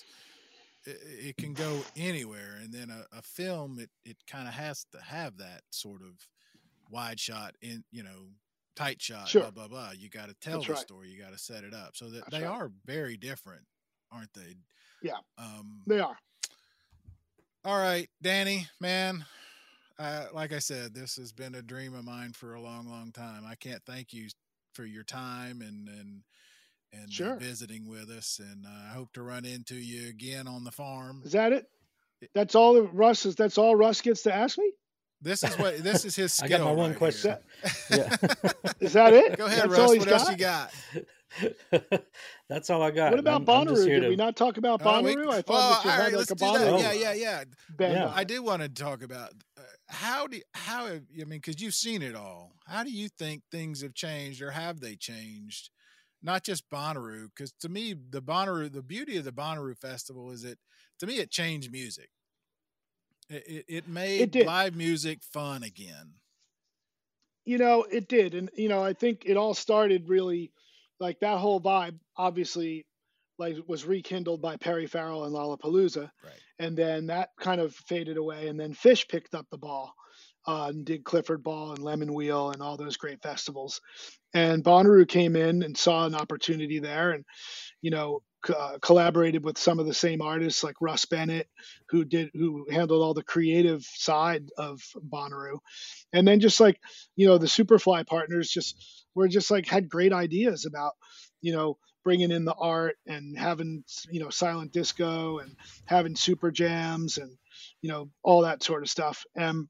it can go anywhere. And then a film, it kind of has to have that sort of wide shot in, tight shot, sure. blah, blah, blah. You got to tell the story. You got to set it up. So that they are very different, aren't they? Yeah, they are. All right, Danny, man, like I said, this has been a dream of mine for a long, long time. I can't thank you for your time and sure. visiting with us. And I hope to run into you again on the farm. Is that it? That's all Russ gets to ask me? This is his skill. I got my one question. Yeah. Is that it? Go ahead, That's Russ. What else you got? That's all I got. What about Bonnaroo? Did we not talk about Bonnaroo? I thought that you had like a Bonnaroo. Yeah. I did want to talk about because you've seen it all. How do you think things have changed, or have they changed? Not just Bonnaroo, because to me, the beauty of the Bonnaroo Festival is to me, it changed music. It made live music fun again. It did. And, I think it all started really like that whole vibe, obviously, like was rekindled by Perry Farrell and Lollapalooza. Right. And then that kind of faded away. And then Phish picked up the ball and did Clifford Ball and Lemon Wheel and all those great festivals. And Bonnaroo came in and saw an opportunity there and, collaborated with some of the same artists like Russ Bennett, who handled all the creative side of Bonnaroo. And then just like, the Superfly partners were like had great ideas about, bringing in the art and having, silent disco and having super jams and, all that sort of stuff. And,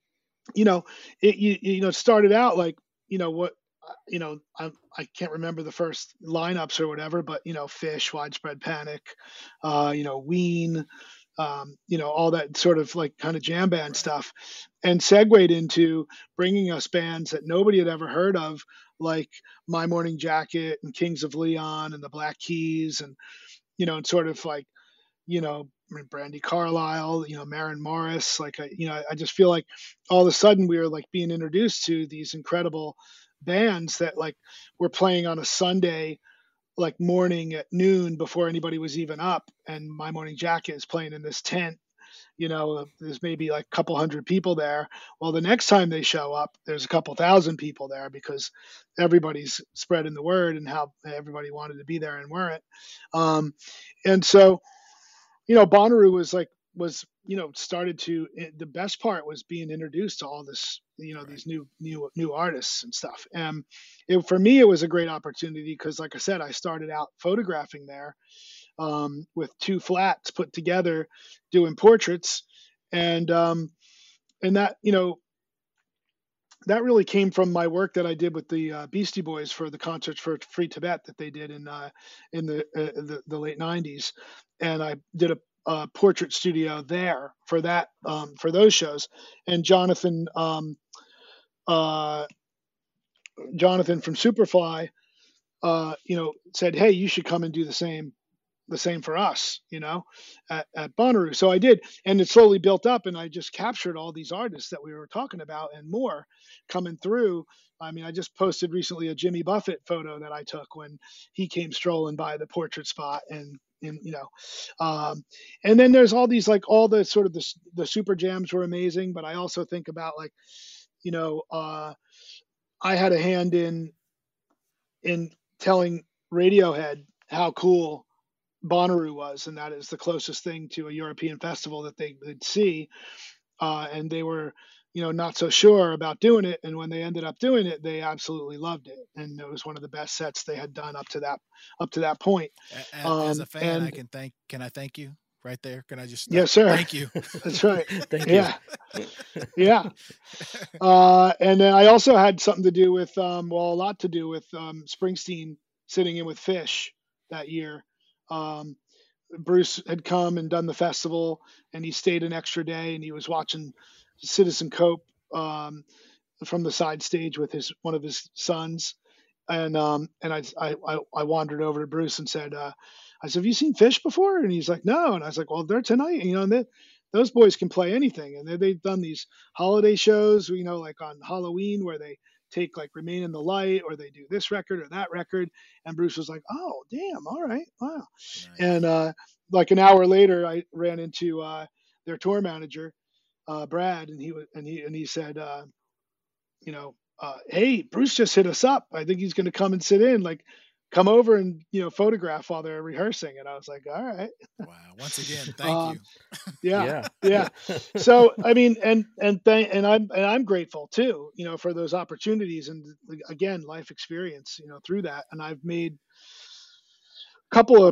it started out like, I can't remember the first lineups or whatever, but, Phish, Widespread Panic, Ween, all that sort of like kind of jam band stuff, and segued into bringing us bands that nobody had ever heard of, like My Morning Jacket and Kings of Leon and the Black Keys and, and sort of like, Brandy Carlisle, Maren Morris. Like, I just feel like all of a sudden we were like being introduced to these incredible bands that like were playing on a Sunday, like morning at noon before anybody was even up. And My Morning Jacket is playing in this tent, there's maybe like a couple hundred people there. Well, the next time they show up, there's a couple thousand people there because everybody's spreading the word and how everybody wanted to be there and weren't. And so, Bonnaroo was started to, the best part was being introduced to all this, these new artists and stuff. And for me, it was a great opportunity because, like I said, I started out photographing there with two flats put together, doing portraits. And that, that really came from my work that I did with the Beastie Boys for the Concerts for Free Tibet that they did in the late 90s. And I did a portrait studio there for that, for those shows. And Jonathan from Superfly, said, hey, you should come and do the same for us, at Bonnaroo. So I did, and it slowly built up, and I just captured all these artists that we were talking about and more coming through. I mean, I just posted recently a Jimmy Buffett photo that I took when he came strolling by the portrait spot, and then there's all these, like, all the sort of the super jams were amazing, but I also think about, like, I had a hand in in telling Radiohead how cool Bonnaroo was, and that is the closest thing to a European festival that they would see. And they were, not so sure about doing it. And when they ended up doing it, they absolutely loved it, and it was one of the best sets they had done up to that point. As a fan, And can I thank you right there? Can I just yes, sir. thank you? That's right. Thank Yeah, you. yeah. And then I also had something to do with, a lot to do with Springsteen sitting in with Fish that year. Bruce had come and done the festival, and he stayed an extra day, and he was watching Citizen Cope from the side stage with one of his sons. And I wandered over to Bruce and said, I said, "Have you seen Fish before?" And he's like, "No." And I was like, "Well, they're tonight, and those boys can play anything." And they've done these holiday shows, like on Halloween, where they take like Remain in the Light, or they do this record or that record. And Bruce was like, "Oh, damn. All right. Wow." Nice. And like an hour later, I ran into their tour manager, Brad, and he said, "Hey, Bruce just hit us up. I think he's going to come and sit in. Like, come over and photograph while they're rehearsing." And I was like, "All right." Wow. Once again, thank you. Yeah, yeah. So I mean, and I'm grateful too, for those opportunities, and again, life experience, through that. And I've made a couple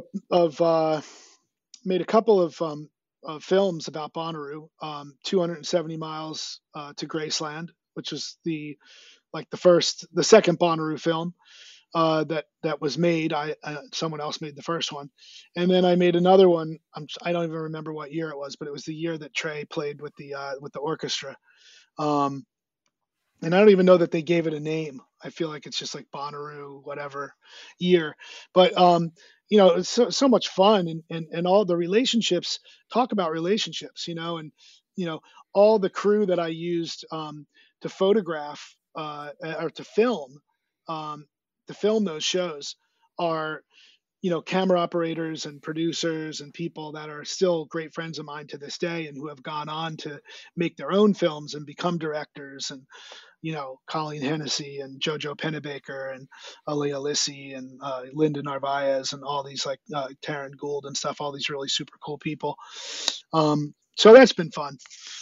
of films about Bonnaroo, 270 Miles to Graceland, which is the second Bonnaroo film that was made. Someone else made the first one, and then I made another one. I don't even remember what year it was, but it was the year that Trey played with the orchestra. And I don't even know that they gave it a name. I feel like it's just like Bonnaroo, whatever year. But it's so much fun, and all the relationships. Talk about relationships, and all the crew that I used to photograph or to film those shows are camera operators and producers and people that are still great friends of mine to this day, and who have gone on to make their own films and become directors. And Colleen Hennessy and Jojo Pennebaker and Aaliyah Lissy and Linda Narvaez and all these, like Taryn Gould and stuff, all these really super cool people. So that's been fun.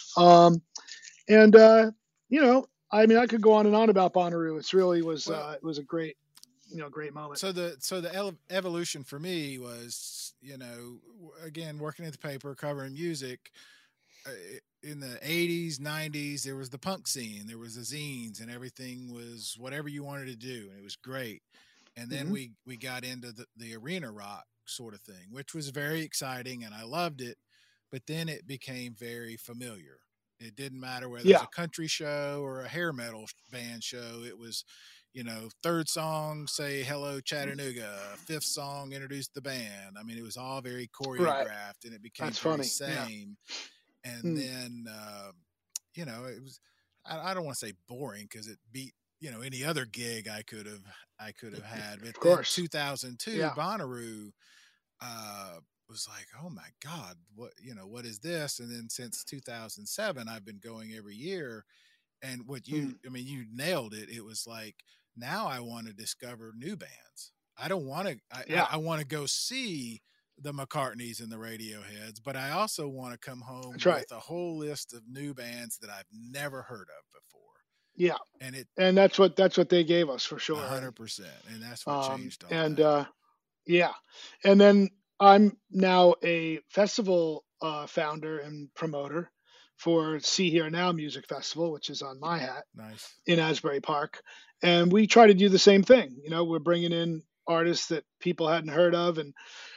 I mean, I could go on and on about Bonnaroo. It really was it was a great great moment. So the evolution for me was, again, working at the paper, covering music. In the 80s, 90s, there was the punk scene, there was the zines, and everything was whatever you wanted to do, and it was great. And then we got into the arena rock sort of thing, which was very exciting, and I loved it. But then it became very familiar. It didn't matter whether it was a country show or a hair metal band show. It was, third song, say hello Chattanooga, fifth song, introduce the band. I mean, it was all very choreographed, and it became the same. Yeah. And then, it was, I don't want to say boring, because it beat, any other gig I could have had. But of course, 2002 Bonnaroo was like, oh my God, what is this? And then since 2007, I've been going every year. And what you nailed it. It was like, now I want to discover new bands. I don't want to, I want to go see the McCartneys and the Radioheads, but I also want to come home with a whole list of new bands that I've never heard of before. Yeah. And that's what they gave us, for sure. 100%. And that's what changed all and that. And then I'm now a festival founder and promoter for See Here Now Music Festival, which is on my hat. Nice. In Asbury Park. And we try to do the same thing. We're bringing in artists that people hadn't heard of, and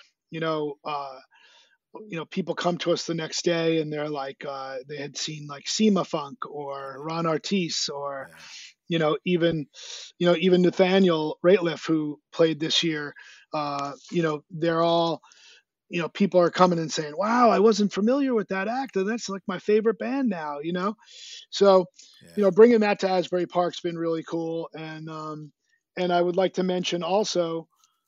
people come to us the next day and they're like, they had seen like Sema Funk or Ron Artis, or even Nathaniel Rateliff, who played this year. They're all, people are coming and saying, wow, I wasn't familiar with that act, and that's like my favorite band now. So bringing that to Asbury Park's been really cool. And I would like to mention also,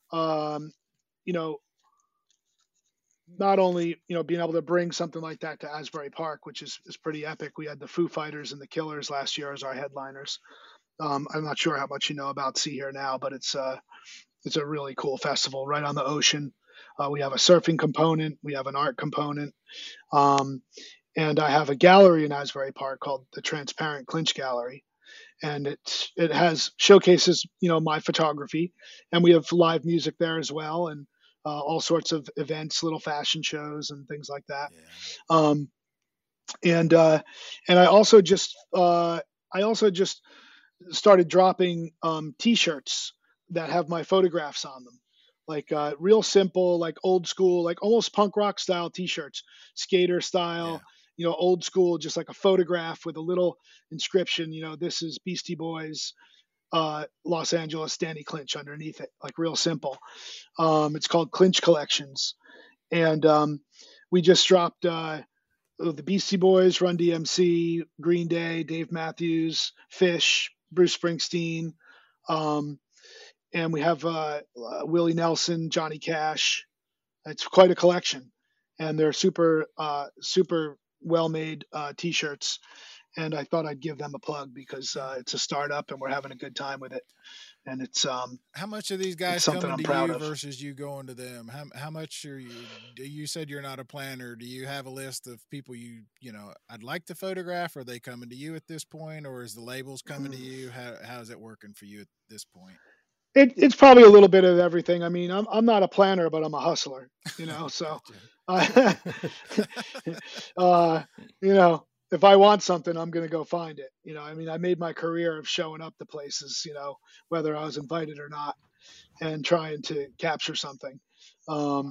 not only being able to bring something like that to Asbury Park, which is pretty epic. We had the Foo Fighters and the Killers last year as our headliners, I'm not sure how much you know about See Here Now, but it's a really cool festival right on the ocean. We have a surfing component, we have an art component, and I have a gallery in Asbury Park called the Transparent Clinch Gallery, and it has showcases my photography, and we have live music there as well, and all sorts of events, little fashion shows and things like that. And I also just started dropping T-shirts that have my photographs on them, like real simple, like old school, like almost punk rock style T-shirts, skater style, old school, just like a photograph with a little inscription. This is Beastie Boys, Los Angeles, Danny Clinch underneath it, like real simple. It's called Clinch Collections, and we just dropped the Beastie Boys, Run DMC, Green Day, Dave Matthews, Fish, Bruce Springsteen, and we have Willie Nelson, Johnny Cash. It's quite a collection, and they're super well-made T-shirts. And I thought I'd give them a plug because it's a startup and we're having a good time with it. And it's how much are these guys coming to you versus you going to them? How much are you? You said you're not a planner. Do you have a list of people I'd like to photograph? Are they coming to you at this point, or is the labels coming to you? How is it working for you at this point? It's probably a little bit of everything. I mean, I'm not a planner, but I'm a hustler. So if I want something, I'm going to go find it. I made my career of showing up to places, whether I was invited or not, and trying to capture something. With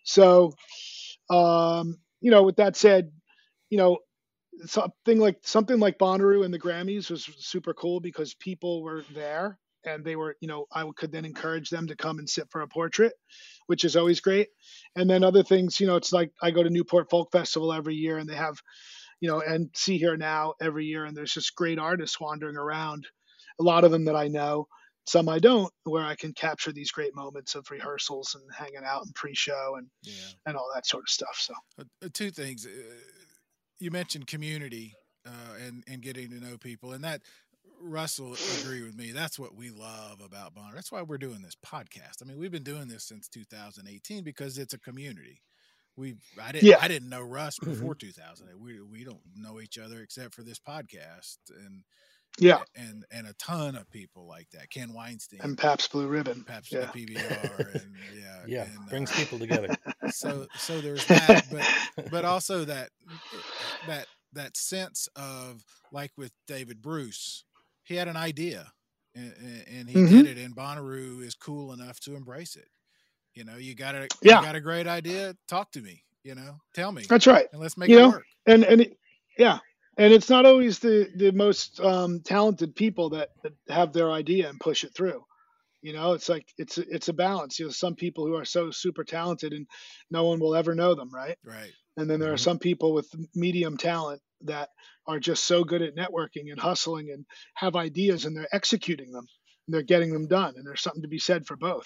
that said, something like Bonnaroo and the Grammys was super cool because people were there and they were, I could then encourage them to come and sit for a portrait, which is always great. And then other things, it's like I go to Newport Folk Festival every year and they have, and See Here Now every year. And there's just great artists wandering around, a lot of them that I know, some I don't, where I can capture these great moments of rehearsals and hanging out and pre-show and all that sort of stuff. So two things. You mentioned community and getting to know people, and that Russ will agree with me. That's what we love about Bonnaroo. That's why we're doing this podcast. I mean, we've been doing this since 2018 because it's a community. I didn't know Russ before 2008. We don't know each other except for this podcast, and a ton of people like that. Ken Weinstein and Pabst Blue Ribbon, PBR, and brings people together. So there's that, but also that sense of, like with David Bruce, he had an idea and he did it, and Bonnaroo is cool enough to embrace it. You got a great idea. Talk to me, tell me. That's right. And let's make it work. And it's not always the most talented people that have their idea and push it through. It's like, it's a balance. Some people who are so super talented and no one will ever know them. Right. Right. And then there are some people with medium talent that are just so good at networking and hustling and have ideas, and they're executing them and they're getting them done. And there's something to be said for both,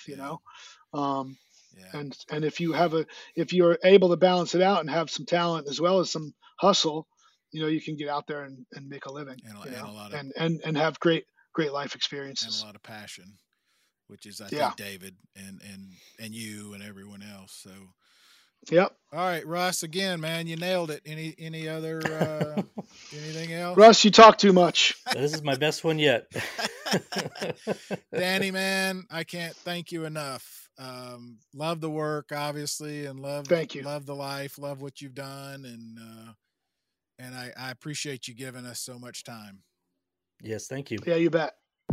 and if you're able to balance it out and have some talent as well as some hustle, you can get out there and make a living and have great life experiences and a lot of passion, which is, I think, David and you and everyone else. So, yep. All right, Russ, again, man, you nailed it. Any other, anything else? Russ, you talk too much. This is my best one yet. Danny, man, I can't thank you enough. Love the work, obviously, and love the life, love what you've done. And I appreciate you giving us so much time. Yes. Thank you. Yeah, you bet.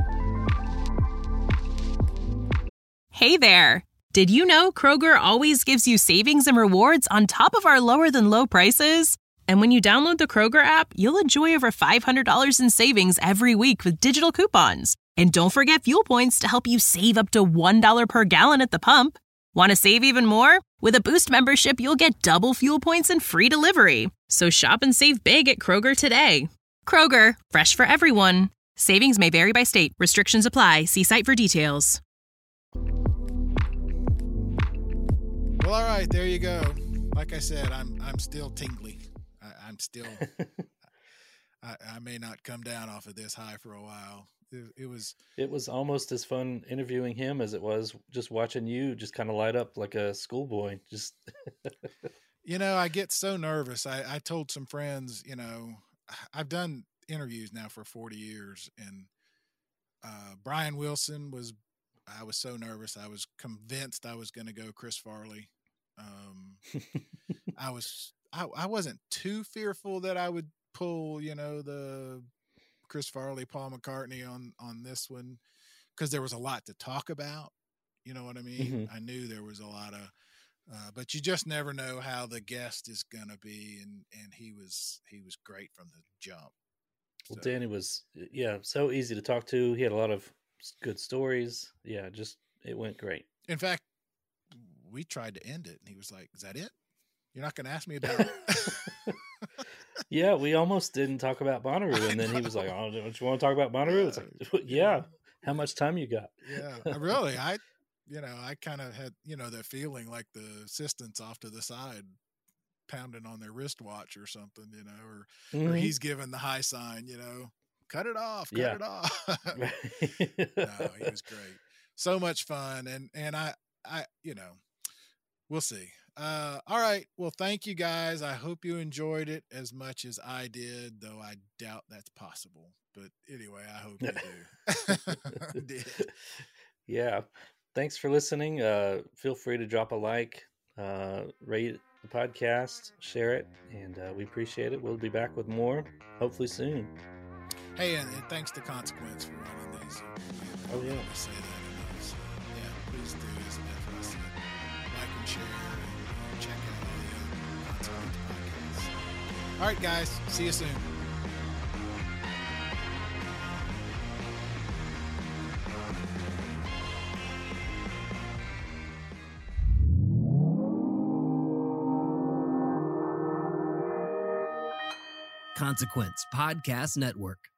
Hey there. Did you know Kroger always gives you savings and rewards on top of our lower than low prices? And when you download the Kroger app, you'll enjoy over $500 in savings every week with digital coupons. And don't forget fuel points to help you save up to $1 per gallon at the pump. Want to save even more? With a Boost membership, you'll get double fuel points and free delivery. So shop and save big at Kroger today. Kroger, fresh for everyone. Savings may vary by state. Restrictions apply. See site for details. Well, all right, there you go. Like I said, I'm still tingly. I'm still. I may not come down off of this high for a while. It was almost as fun interviewing him as it was just watching you just kind of light up like a schoolboy. Just I get so nervous. I told some friends, I've done interviews now for 40 years, and Brian Wilson I was so nervous. I was convinced I was going to go Chris Farley. I wasn't too fearful that I would pull, the Chris Farley, Paul McCartney on this one, because there was a lot to talk about. You know what I mean? Mm-hmm. I knew there was a lot of, but you just never know how the guest is going to be. And he was great from the jump. Well, Danny was, so easy to talk to. He had a lot of good stories. Yeah, it went great. In fact, we tried to end it, and he was like, "Is that it? You're not going to ask me about it?" Yeah, we almost didn't talk about Bonnaroo, and then he was like, "Oh, don't you want to talk about Bonnaroo?" It's like, yeah. How much time you got? Yeah, really. I kind of had, that feeling like the assistant's off to the side pounding on their wristwatch or something, or he's giving the high sign, cut it off, cut it off. No, he was great. So much fun. And I, we'll see. All right. Well, thank you guys. I hope you enjoyed it as much as I did, though I doubt that's possible. But anyway, I hope you do. Did. Yeah. Thanks for listening. Feel free to drop a like, rate the podcast, share it, and we appreciate it. We'll be back with more, hopefully soon. Hey, and thanks to Consequence for running these. Oh, yeah. Say that enough. So, yeah, please do, as I said, like and share, and check out all the Consequence podcasts. All right, guys. See you soon. Consequence Podcast Network.